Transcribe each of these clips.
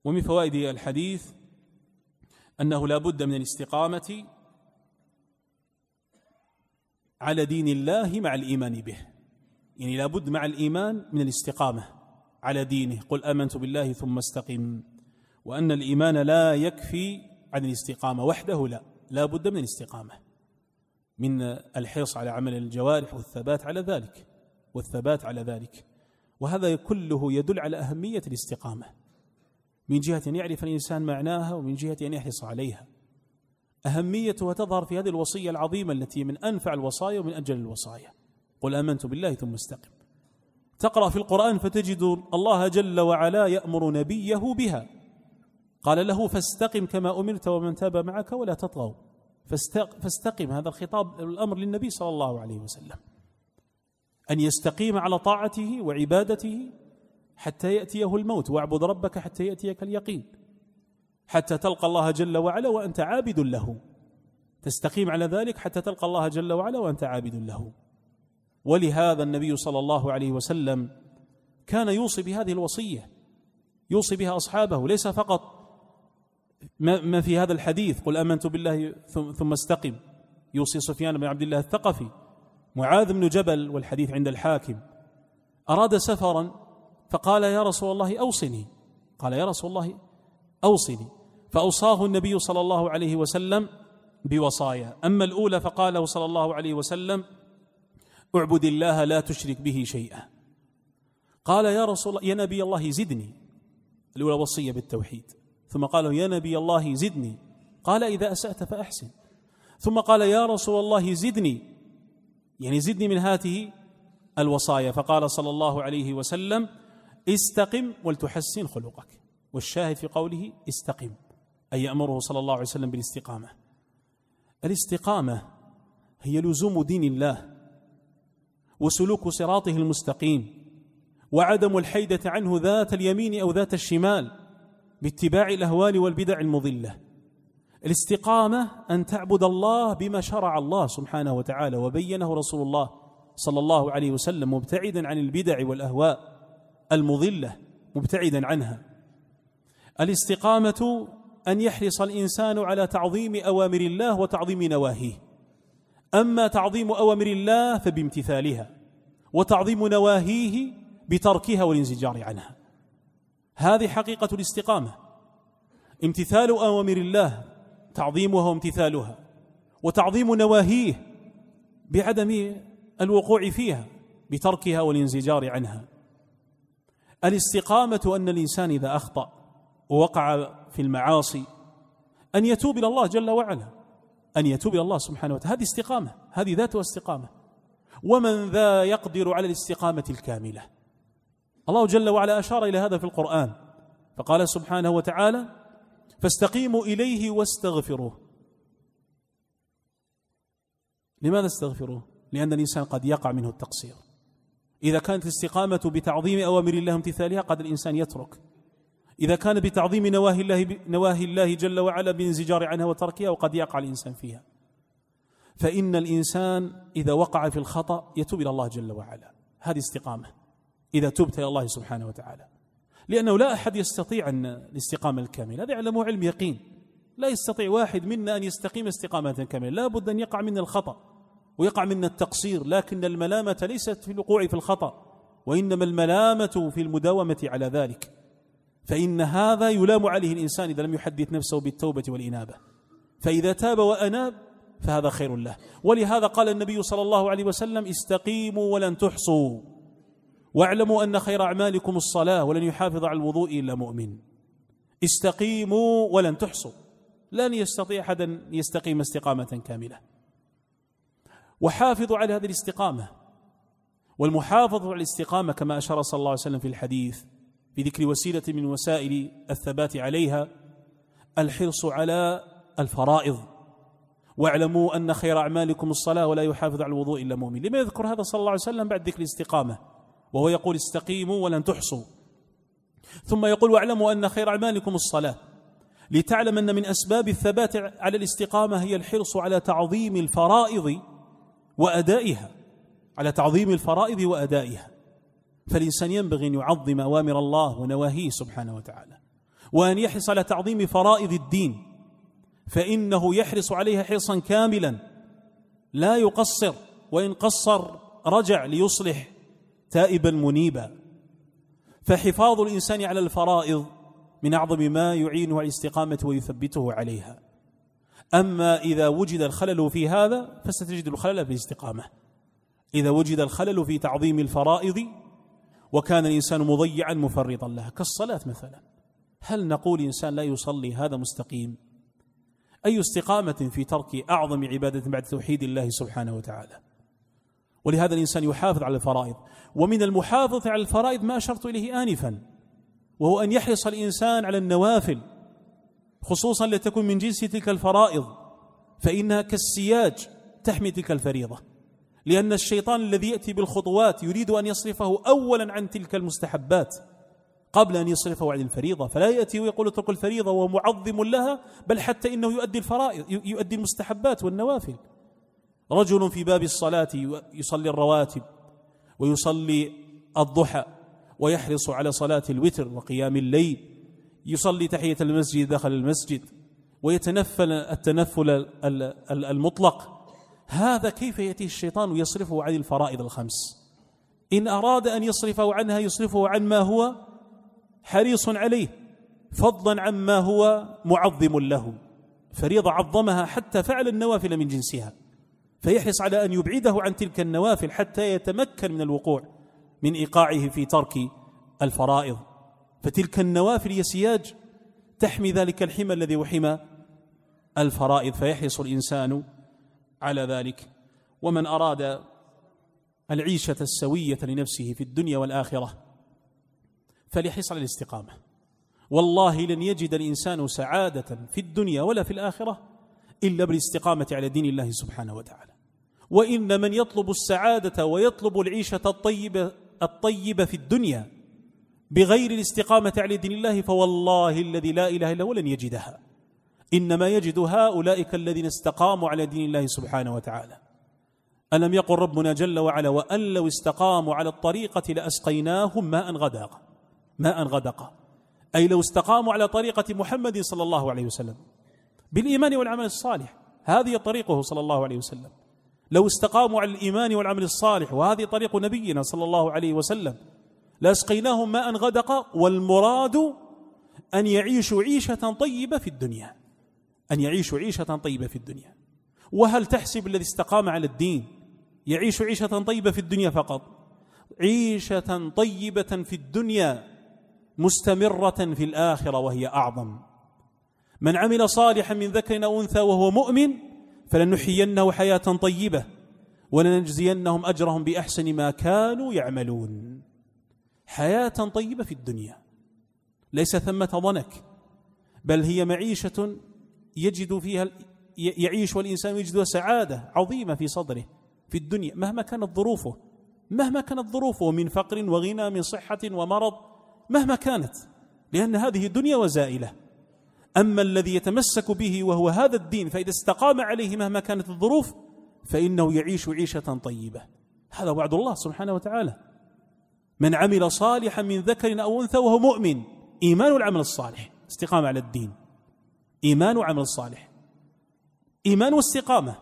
ومن فوائد الحديث أنه لا بد من الاستقامة على دين الله مع الإيمان به، يعني لا بد مع الإيمان من الاستقامة على دينه. قل آمنت بالله ثم استقم. وأن الإيمان لا يكفي عن الاستقامة وحده، لا بد من الاستقامة، من الحرص على عمل الجوارح والثبات على ذلك. وهذا كله يدل على أهمية الاستقامة، من جهة أن يعرف الإنسان معناها، ومن جهة أن يحرص عليها. أهميتها تظهر في هذه الوصية العظيمة التي من أنفع الوصايا ومن أجل الوصايا. قل آمنت بالله ثم استقم. تقرأ في القرآن فتجد الله جل وعلا يأمر نبيه بها، قال له فاستقم كما أمرت ومن تاب معك ولا تطغوا. فاستقم، هذا الخطاب الأمر للنبي صلى الله عليه وسلم أن يستقيم على طاعته وعبادته حتى يأتيه الموت، واعبد ربك حتى يأتيك اليقين، حتى تلقى الله جل وعلا وأنت عابد له. تستقيم على ذلك حتى تلقى الله جل وعلا وأنت عابد له. ولهذا النبي صلى الله عليه وسلم كان يوصي بهذه الوصية، يوصي بها أصحابه، ليس فقط ما في هذا الحديث قل آمنت بالله ثم استقم، يوصي سفيان بن عبد الله الثقفي، معاذ بن جبل، والحديث عند الحاكم، أراد سفرا فقال يا رسول الله أوصني، قال يا رسول الله أوصني، فأوصاه النبي صلى الله عليه وسلم بوصايا. أما الأولى فقاله صلى الله عليه وسلم اعبد الله لا تشرك به شيئا. قال يا رسول الله يا نبي الله زدني، الأولى وصية بالتوحيد. ثم قال يا نبي الله زدني، قال إذا أسأت فأحسن. ثم قال يا رسول الله زدني، يعني زدني من هذه الوصايا. فقال صلى الله عليه وسلم استقم ولتحسن خلقك. والشاهد في قوله استقم أي يأمره صلى الله عليه وسلم بالاستقامة. الاستقامة هي لزوم دين الله وسلوك صراطه المستقيم، وعدم الحيدة عنه ذات اليمين أو ذات الشمال باتباع الأهوال والبدع المضلة. الاستقامة أن تعبد الله بما شرع الله سبحانه وتعالى وبينه رسول الله صلى الله عليه وسلم، مبتعدا عن البدع والأهواء المضلة، مبتعدا عنها. الاستقامة أن يحرص الإنسان على تعظيم أوامر الله وتعظيم نواهيه. أما تعظيم أوامر الله فبامتثالها، وتعظيم نواهيه بتركها والانزجار عنها. هذه حقيقة الاستقامة، امتثال أوامر الله تعظيمها وامتثالها، وتعظيم نواهيه بعدم الوقوع فيها بتركها والانزجار عنها. الاستقامة أن الإنسان إذا أخطأ ووقع في المعاصي أن يتوب إلى الله جل وعلا، أن يتوب إلى الله سبحانه وتعالى. هذه استقامة، هذه ذاتها استقامة. ومن ذا يقدر على الاستقامة الكاملة؟ الله جل وعلا أشار إلى هذا في القرآن فقال سبحانه وتعالى فاستقيموا إليه واستغفروه. لماذا استغفروه؟ لأن الإنسان قد يقع منه التقصير. إذا كانت الاستقامة بتعظيم أوامر الله وامتثالها قد الإنسان يترك، إذا كان بتعظيم نواهي الله جل وعلا بانزجار عنها وتركها وقد يقع الإنسان فيها. فإن الإنسان إذا وقع في الخطأ يتوب إلى الله جل وعلا، هذه استقامة إذا تبت إلى الله سبحانه وتعالى. لأنه لا أحد يستطيع أن الاستقامة الكاملة، هذا يعلمه علم يقين، لا يستطيع واحد منا أن يستقيم استقامة كاملة، لا بد أن يقع منا الخطأ ويقع منا التقصير. لكن الملامة ليست في الوقوع في الخطأ، وإنما الملامة في المداومة على ذلك. فإن هذا يلام عليه الإنسان إذا لم يحدث نفسه بالتوبة والإنابة، فإذا تاب وأناب فهذا خير له. ولهذا قال النبي صلى الله عليه وسلم استقيموا ولن تحصوا، واعلموا أن خير أعمالكم الصلاة ولن يحافظ على الوضوء إلا مؤمن. استقيموا ولن تحصوا، لن يستطيع أحد أن يستقيم استقامة كاملة. وحافظوا على هذه الاستقامة. والمحافظة على الاستقامة كما أشار صلى الله عليه وسلم في الحديث بذكر وسيلة من وسائل الثبات عليها الحرص على الفرائض. واعلموا أن خير أعمالكم الصلاة ولا يحافظ على الوضوء إلا مؤمن. لما يذكر هذا صلى الله عليه وسلم بعد ذكر الاستقامة وهو يقول استقيموا ولن تحصوا، ثم يقول واعلموا أن خير أعمالكم الصلاة، لتعلم أن من أسباب الثبات على الاستقامة هي الحرص على تعظيم الفرائض وأدائها، على تعظيم الفرائض وأدائها. فالإنسان ينبغي أن يعظم أوامر الله ونواهيه سبحانه وتعالى، وأن يحرص على تعظيم فرائض الدين، فإنه يحرص عليها حرصا كاملا لا يقصر، وإن قصر رجع ليصلح تائبا منيبا. فحفاظ الإنسان على الفرائض من أعظم ما يعينه على الاستقامة ويثبته عليها. أما إذا وجد الخلل في هذا فستجد الخلل في الاستقامة. إذا وجد الخلل في تعظيم الفرائض وكان الإنسان مضيعا مفرطا لها، كالصلاة مثلا، هل نقول إنسان لا يصلي هذا مستقيم؟ أي استقامة في ترك أعظم عبادة بعد توحيد الله سبحانه وتعالى؟ ولهذا الإنسان يحافظ على الفرائض. ومن المحافظة على الفرائض ما أشرت إليه آنفا، وهو أن يحرص الإنسان على النوافل، خصوصا لتكون من جنس تلك الفرائض، فإنها كالسياج تحمي تلك الفريضة. لأن الشيطان الذي يأتي بالخطوات يريد أن يصرفه أولا عن تلك المستحبات قبل أن يصرفه عن الفريضة، فلا يأتي ويقول اترك الفريضة وهو معظم لها، بل حتى إنه يؤدي الفرائض، يؤدي المستحبات والنوافل. رجل في باب الصلاة يصلي الرواتب ويصلي الضحى ويحرص على صلاة الوتر وقيام الليل، يصلي تحية المسجد داخل المسجد ويتنفل التنفل المطلق، هذا كيف يأتي الشيطان ويصرفه عن الفرائض الخمس؟ إن أراد أن يصرفه عنها يصرفه عن ما هو حريص عليه، فضلا عما هو معظم له. فريضة عظمها حتى فعل النوافل من جنسها، فيحرص على أن يبعده عن تلك النوافل حتى يتمكن من الوقوع من إيقاعه في ترك الفرائض. فتلك النوافل هي سياج تحمي ذلك الحمى الذي وحمى الفرائض، فيحرص الإنسان على ذلك. ومن أراد العيشة السوية لنفسه في الدنيا والآخرة فليحرص على الاستقامة. والله لن يجد الإنسان سعادة في الدنيا ولا في الآخرة إلا بالاستقامة على دين الله سبحانه وتعالى. وإن من يطلب السعادة ويطلب العيشة الطيبة في الدنيا بغير الاستقامة على دين الله فوالله الذي لا إله إلا هو لن يجدها. إنما يجد هؤلاء الذين استقاموا على دين الله سبحانه وتعالى. ألم يقل ربنا جل وعلا وأن لو استقاموا على الطريقة لأسقيناهم ماء غدقا، أي لو استقاموا على طريقة محمد صلى الله عليه وسلم بالإيمان والعمل الصالح، هذه طريقه صلى الله عليه وسلم. لو استقاموا على الإيمان والعمل الصالح وهذه طريق نبينا صلى الله عليه وسلم لأسقيناهم ماء غدقا. والمراد أن يعيشوا عيشة طيبة في الدنيا، أن يعيشوا عيشة طيبة في الدنيا. وهل تحسب الذي استقام على الدين يعيش عيشة طيبة في الدنيا فقط؟ عيشة طيبة في الدنيا مستمرة في الآخرة وهي أعظم. من عمل صالحا من ذكر أو أنثى وهو مؤمن فلنحيينه حياة طيبة ولنجزينهم أجرهم بأحسن ما كانوا يعملون. حياة طيبة في الدنيا ليس ثمة ضنك، بل هي معيشة يجد فيها يعيش والإنسان يجد سعادة عظيمة في صدره في الدنيا مهما كانت ظروفه من فقر وغنى، من صحة ومرض، مهما كانت، لأن هذه الدنيا وزائلة. أما الذي يتمسك به وهو هذا الدين فإذا استقام عليه مهما كانت الظروف فإنه يعيش عيشة طيبة. هذا وعد الله سبحانه وتعالى. من عمل صالحا من ذكر أو أنثى وهو مؤمن، إيمان والعمل الصالح، استقامة على الدين، إيمان وعمل الصالح، إيمان واستقامة،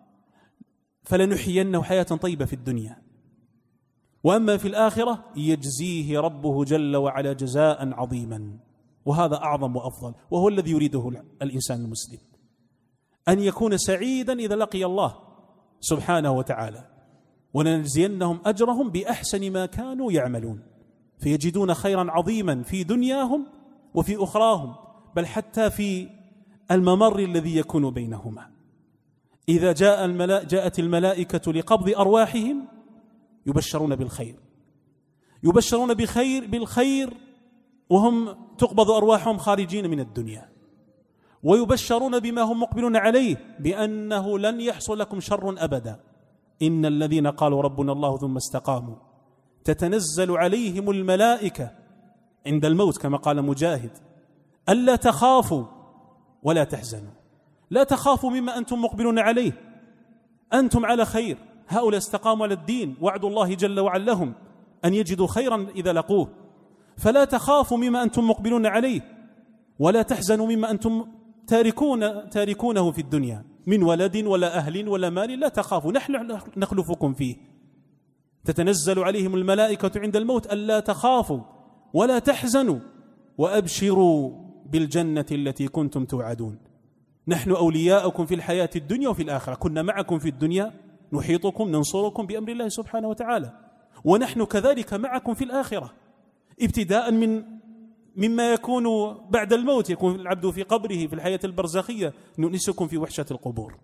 فلنحيينه حياة طيبة في الدنيا. وأما في الآخرة يجزيه ربه جل وعلا جزاء عظيما، وهذا أعظم وأفضل، وهو الذي يريده الإنسان المسلم، أن يكون سعيدا إذا لقي الله سبحانه وتعالى. ولنجزينهم أجرهم بأحسن ما كانوا يعملون، فيجدون خيرا عظيما في دنياهم وفي أخراهم، بل حتى في الممر الذي يكون بينهما. إذا جاءت الملائكة لقبض أرواحهم يبشرون بالخير وهم تقبض أرواحهم خارجين من الدنيا، ويبشرون بما هم مقبلون عليه بأنه لن يحصل لكم شر أبدا. إن الذين قالوا ربنا الله ثم استقاموا تتنزل عليهم الملائكة عند الموت كما قال مجاهد ألا تخافوا ولا تحزنوا. لا تخافوا مما أنتم مقبلون عليه، أنتم على خير. هؤلاء استقاموا على الدين، وعد الله جل وعلا لهم أن يجدوا خيرا إذا لقوه، فلا تخافوا مما أنتم مقبلون عليه، ولا تحزنوا مما أنتم تاركونه في الدنيا من ولد ولا أهل ولا مال، لا تخافوا نحن نخلفكم فيه. تتنزل عليهم الملائكة عند الموت ألا تخافوا ولا تحزنوا وأبشروا بالجنة التي كنتم توعدون. نحن أولياؤكم في الحياة الدنيا وفي الآخرة، كنا معكم في الدنيا نحيطكم ننصركم بأمر الله سبحانه وتعالى، ونحن كذلك معكم في الآخرة، ابتداء مما يكون بعد الموت، يكون العبد في قبره في الحياة البرزخية، نؤنسكم في وحشة القبور.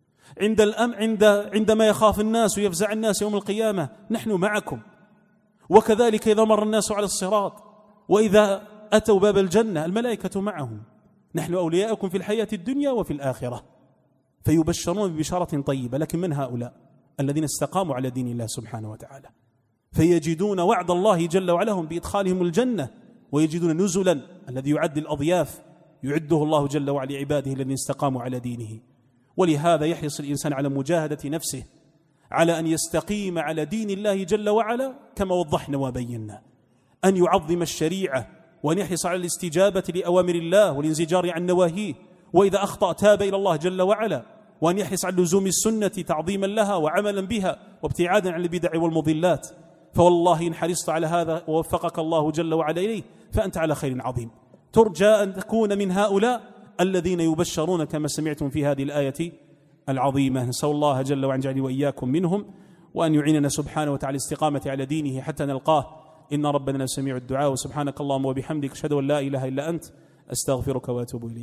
عندما يخاف الناس ويفزع الناس يوم القيامة نحن معكم، وكذلك إذا مر الناس على الصراط وإذا أتوا باب الجنة الملائكة معهم. نحن أولياؤكم في الحياة الدنيا وفي الآخرة. فيبشرون ببشارة طيبة، لكن من هؤلاء الذين استقاموا على دين الله سبحانه وتعالى، فيجدون وعد الله جل وعلا بإدخالهم الجنة، ويجدون نزلا الذي يعد الأضياف يعده الله جل وعلا عباده الذين استقاموا على دينه. ولهذا يحرص الإنسان على مجاهدة نفسه على أن يستقيم على دين الله جل وعلا كما وضحنا وبينا، أن يعظم الشريعة وأن يحرص على الاستجابة لأوامر الله والانزجار عن نواهيه، وإذا أخطأ تاب إلى الله جل وعلا، وأن يحرص على لزوم السنة تعظيما لها وعملا بها وابتعادا عن البدع والمضلات. فوالله إن حرصت على هذا ووفقك الله جل وعلا إليه فأنت على خير عظيم. ترجى أن تكون من هؤلاء الذين يبشرون كما سمعتم في هذه الآية العظيمة. نسأل الله جل وعلا يجعلني وإياكم منهم، وأن يعيننا سبحانه وتعالى الاستقامة على دينه حتى نلقاه، إن ربنا سميع الدعاء. وسبحانك اللهم وبحمدك أشهد أن لا إله إلا أنت أستغفرك وأتوب إليك.